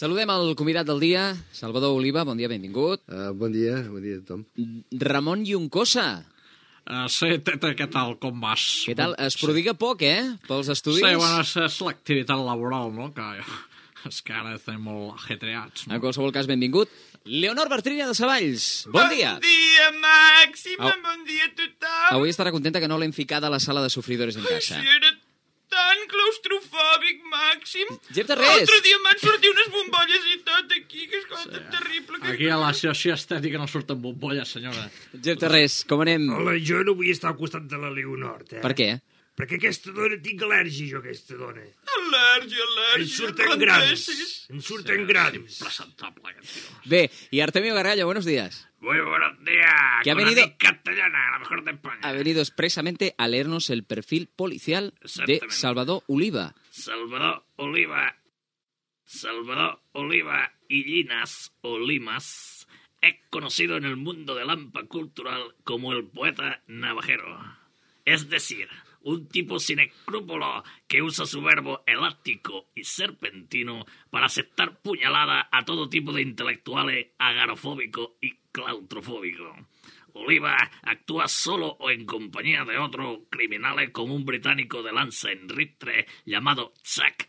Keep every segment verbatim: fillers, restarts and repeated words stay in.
Saludem el convidat del dia, Salvador Oliva. Bon dia, benvingut. Uh, bon dia, bon dia a tothom. Ramon Juncosa. Uh, sí, Teta, què tal, com vas? Què tal? Es prodiga poc, eh? Pels estudis. Sí, bueno, és, és l'activitat laboral, no? Que és que ara estem molt ajetreats. No? En qualsevol cas, benvingut. Leonor Bartrina de Savalls. Bon, bon dia. Bon dia, Màxima. Au. Bon dia a tothom. Avui estarà contenta que no l'hem ficada a la sala de sofridores en Ai, casa. si era tan claustrofòbic, Màxim. Gep de res. L'altre dia m'han sortit unes bombolles i tot aquí, que escolta, Sí. terrible. Que Aquí a la situació estètica no surten bombolles, senyora. Gep de res, com anem? Hola, jo no vull estar al costat de la Leonor, eh? Per què? Perquè aquesta dona, tinc al·lèrgia, jo, aquesta dona. Al·lèrgia, Em al·lèrgia. surten grans. rentessis. Em surten grans. Impresentable, aquest tio. Bé, y Artemio Gargallo, buenos días. Muy buenos días. Que ha con venido- la castellana, la mejor de España. Ha venido expresamente a leernos el perfil policial de Exactamente. Salvador Oliva. Salvador Oliva. Salvador Oliva y Llinas o Limas es conocido en el mundo del AMPA cultural como el poeta navajero. Es decir, un tipo sin escrúpulos que usa su verbo elástico y serpentino para aceptar puñalada a todo tipo de intelectuales agarofóbicos y claustrofóbicos. Oliva actúa solo o en compañía de otros criminales como un británico de lanza en ristre llamado Chuck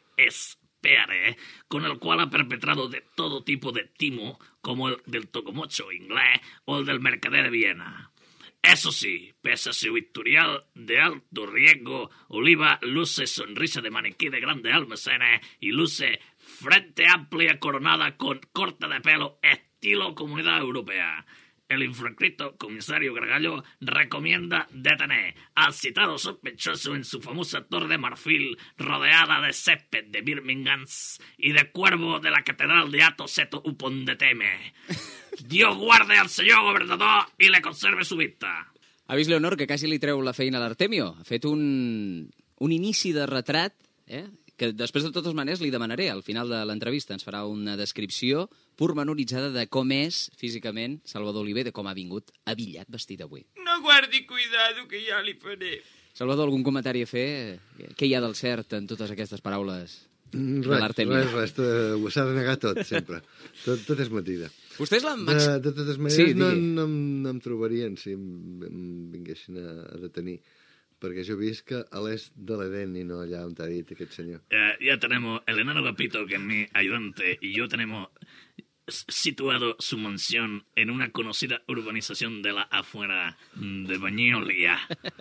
Speare, con el cual ha perpetrado de todo tipo de timo, como el del tocomocho inglés o el del mercader de Viena. Eso sí, pese a su historial de alto riesgo, Oliva luce sonrisa de maniquí de grandes almacenes y luce frente amplia coronada con corte de pelo estilo Comunidad Europea. El infracto comisario Gargallo recomienda detener al citado sospechoso en su famosa Torre de Marfil rodeada de césped de Birmingham y de cuervo de la Catedral de Ato Seto Upondeteme. Dios guarde al señor gobernador y le conserve su vista. Ha vist, Leonor, que quasi li treu la feina a l'Artemio. Ha fet un, un inici de retrat, eh? que després, de totes maneres, li demanaré. Al final de l'entrevista ens farà una descripció pormenoritzada de com és físicament Salvador Oliva i de com ha vingut abillat vestit avui. No guardi cuidado, que ja li faré. Salvador, algun comentari a fer? Què hi ha del cert en totes aquestes paraules de Res, l'Artemio? res, res, to- s'ha de negar tot, sempre. Tot, tot és mentida. Vostè és la De, màxima... de totes maneres, Sí, no, digui. no, em- no em trobarien si em, em vinguessin a, a detenir, perquè jo visc a l'est de l'Eden i no allà on t'ha dit aquest senyor. Eh, ya tenemos el enano Gapito, que es mi ayudante, y yo tenemos s- situado su mansión en una conocida urbanización de la afuera de Bañolia.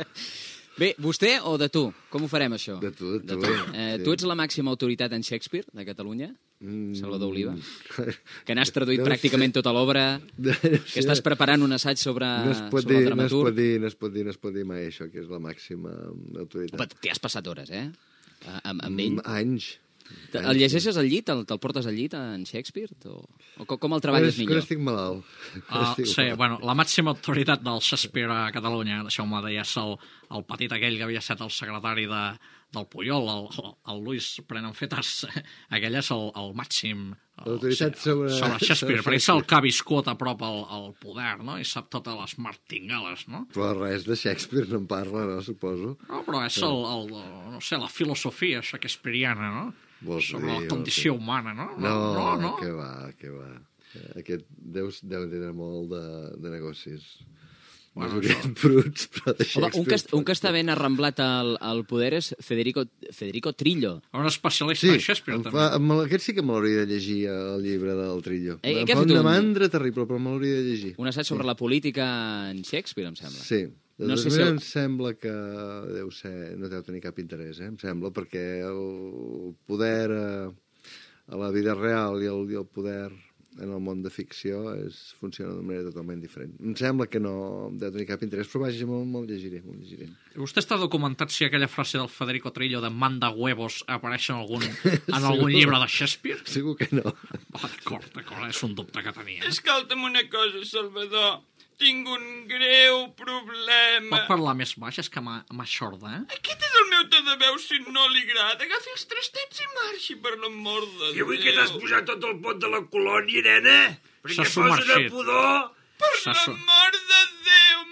Bé, vostè o de tu? Com ho farem, això? De tu, de tu. Eh, Sí. Tu ets la màxima autoritat en Shakespeare de Catalunya? Mm. Salvador Oliva? Que n'has traduït No ho pràcticament sé. tota l'obra, No que sé. estàs preparant un assaig sobre, No es pot sobre el dir, no es pot dramaturg. dir, no es pot dir, no es pot dir mai això, que és la màxima autoritat. Home, t'hi has passat hores, eh? A- Amb, amb ell. Mm, Anys. Te- El llegeixes al llit? El, te'l portes al llit, en Shakespeare? O, o com, com el treballes Quan millor? estic malalt. Quan Uh, estic sí, malalt. bueno, la màxima autoritat del Shakespeare a Catalunya, deixeu-me dir, és el, el petit aquell que havia estat el secretari de, del Puyol, el, el, el Luis Prenanfetas. Aquell és el, el màxim... el- L'autoritat sobre- sobre Shakespeare, sobre perquè és el que ha viscut a prop al, al poder, no? I sap totes les martingales, no? Però res de Shakespeare no en parla, no, suposo. No, però és el, el, no sé, la filosofia shakespeariana, no? Vols Sobre dir, la condició vols dir. humana, no? No, no, no. que va, que va. Eh, Aquest deu, deu entendre molt de, de negocis. Bueno, Bueno, això- bruts, però de Home, Shakespeare... un que, est- un que està ben arramblat al, al poder és Federico, Federico Trillo. Un especialista Sí, de Shakespeare, em també. fa, em, aquest sí que me l'hauria de llegir, el llibre del Trillo. Eh, em què ha fa fet una un- mandra terrible, però me l'hauria de llegir. Un assaig sobre la política en Shakespeare, em sembla. Sí. De No no sé sé si el- em sembla que deu ser, no deu tenir cap interès, eh? Em sembla, perquè el poder a, a la vida real i el, i el poder en el món de ficció és, funciona d'una manera totalment diferent. Em sembla que no deu tenir cap interès, però vaja, me'l me llegiré, me'l llegiré. Vostè està documentat si aquella frase del Federico Trillo de manda huevos apareix en algun, en algun llibre de Shakespeare? Segur que no. Oh, d'acord, d'acord, és un dubte que tenia. Escolta'm una cosa, Salvador. Tinc un greu problema. Pot parlar més baix, és que m'ha m'ha xorda, eh? Aquest és el meu to de veu, si no li agrada. Agafi els trastets i marxi, per l'amor de Déu. I avui que t'has posat tot el pot de la colònia, nena? Perquè S'ha posa de submergit. pudor. Per S'ha su- l'amor de Déu, Max!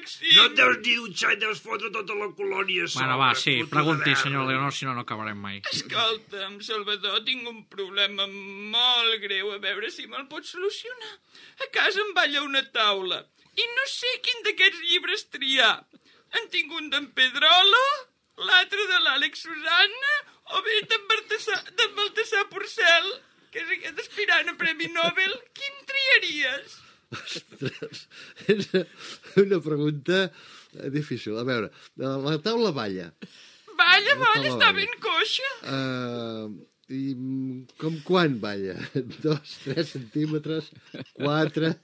Màxim! No et deus dir dutxar i deus fotre tota la colònia a sobre. Bueno, va, sí, puta pregunti, merda. senyor Leonor, si no, no acabarem mai. Escolta'm, Salvador, tinc un problema molt greu, a veure si me'l pots solucionar. A casa em balla una taula i no sé quin d'aquests llibres triar. En tinc un d'en Pedrolo, l'altre de l'Àlex Susanna, o bé d'en Baltasar, d'en Baltasar Porcel, que és aquest aspirant a Premi Nobel. Quin triaries? Ostres, és una pregunta difícil. A veure, la taula balla. Balla, La balla, taula està balla. ben coixa. Uh, I com quan balla? Dos, tres centímetres, quatre...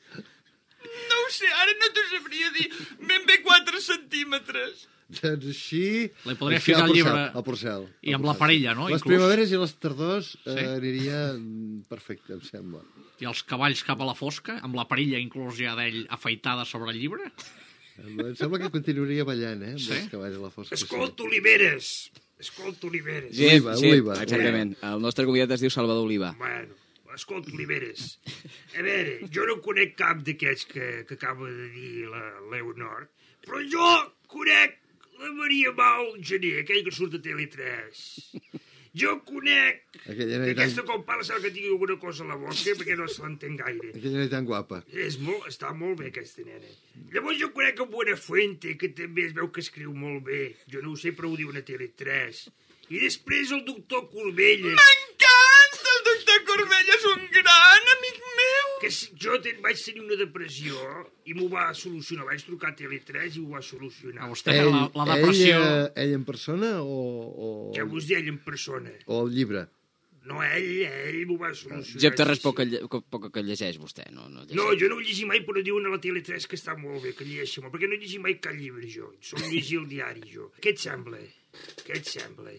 No ho sé, ara no t'ho sabria dir. Ben bé quatre centímetres. Doncs així... Li podria així ficar al el porcel, llibre al porcel. i al amb la porcel, parella, sí. no, Les inclús? primaveres i les tardors Sí. eh, aniria mm, perfecte, em sembla. I els cavalls cap a la fosca, amb la perilla inclús ja d'ell afaitada sobre el llibre? Em sembla que continuaria ballant, eh? Amb Sí? els cavalls a la fosca. Escolta, Oliveres. Escolta, Oliveres. Sí, Oliva, sí, Oliva. exactament. El nostre convidat es diu Salvador Oliva. Bueno, escolta, Oliveres. A veure, jo no conec cap d'aquests que, que acaba de dir la Leonor, però jo conec la Maria Mau Gené, aquell que surt a Tele tres. Jo conec Aquella que era aquesta tan, quan parla sembla que tingui alguna cosa a la boca perquè no se l'entén gaire. aquella era tan guapa. És molt, està molt bé, aquesta nena. Llavors jo conec en Buenafuente, que també es veu que escriu molt bé. Jo no ho sé, però ho diu a Tele tres. I després el doctor Corbella, M'encanta! El doctor Corbella és un gran amic meu! que si- jo ten, vaig tenir una depressió i m'ho va solucionar. Vaig trucar a Tele tres i ho va solucionar. A vostè, la, la depressió... ell, eh, ell en persona o, o, Què vos deia ell en persona? o el llibre? No, ell, ell m'ho va solucionar. Jep Terres sí, sí. poc, que lle- co- poc que llegeix, vostè. No, no, llegeix. No, jo no ho llegi mai, però diuen a la Tele tres que està molt bé, que llegeixi molt, perquè no llegi mai cap llibre, jo. Som llegir el diari, jo. Què et sembla? Què et sembla?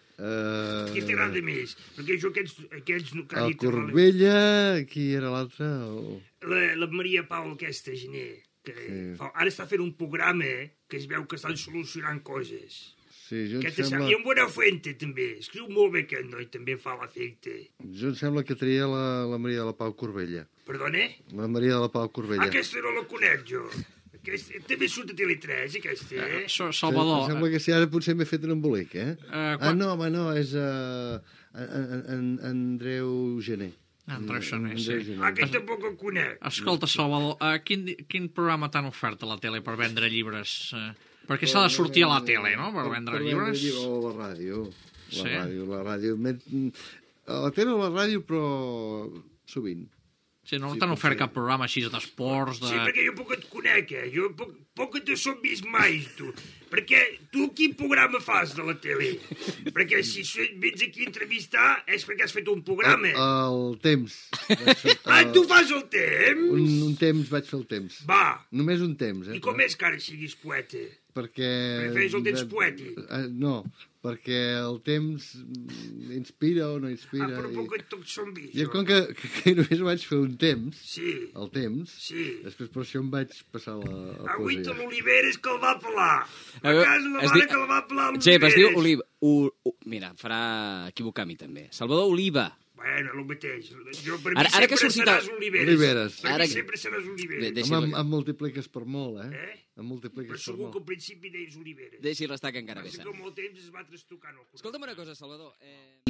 Uh, Qui t'agrada més? Perquè jo aquests... aquests no, que ha el dit- Corbella, qui era l'altre? O... La, la Maria Pau aquesta, gener, que Sí. fa, ara està fent un programa eh, que es veu que estan solucionant coses. Sí, jo em, Què te sembla? sembla, I en Buenafuente, també. Escriu molt bé aquest noi, també fa l'efecte. jo em sembla que tria la, la Maria de la Pau Corbella. Perdona? La Maria de la Pau Corbella. Aquesta no la conec, jo. Aquesta, també surt a Tele tres, aquesta, eh? So- Em Salvador, sembla que sí, ara potser m'he fet un embolic, eh? Eh, Ah, quan- no, home, no, és uh, en, en, Andreu Gené. Andreu Gené, Andreu sí. Gené. Ah, aquest tampoc el conec. Escolta, Salvador, uh, quin, quin programa t'han ofert a la tele per vendre llibres? Uh, perquè s'ha de sortir a la tele, no?, per vendre llibres. O a la ràdio. La Sí? ràdio, la ràdio. Met- A la tele o a la ràdio, però sovint. Sí, no Sí, t'han ofert potser. cap programa així d'esports, de... Sí, perquè jo poc et conec, eh? Jo poc, poc et som vist mai, tu. Perquè tu quin programa fas de la tele? Perquè si so- vens aquí a entrevistar és perquè has fet un programa. El, el temps. Vaig fer- Ah, el- tu fas el temps? un, un temps vaig fer el temps. Va. Només un temps, eh? I com és que ara siguis poeta? Perquè... Prefereix el temps poètic? Eh, No, perquè el temps mm, inspira o no inspira. Ah, però poc i... et som vist, Jo com que, que, que només vaig fer un temps, Sí, el temps, sí. després per això em vaig passar la, la Agüita poesia. l'Oliveres que el va pelar. A A veure, casa la es mare di- que el va pelar Jep, es diu l'Oliveres. Oliva. U, u, mira, em farà equivocar a mi també. Salvador Oliva. Bueno, el mateix. Jo per mi Ara- ara que ha sempre sortit el- seràs Oliveres. Oliveres. Per Ara mi que- sempre seràs De- Oliveres. deixi- Home, em, em multipliques per molt, eh? Eh? Em multipliques Però per segur molt. que al principi deies Oliveres. Deixi l'estar que encara bé Passa sant. que amb el temps es va trastocar. No? Escolta'm una cosa, Salvador. Eh...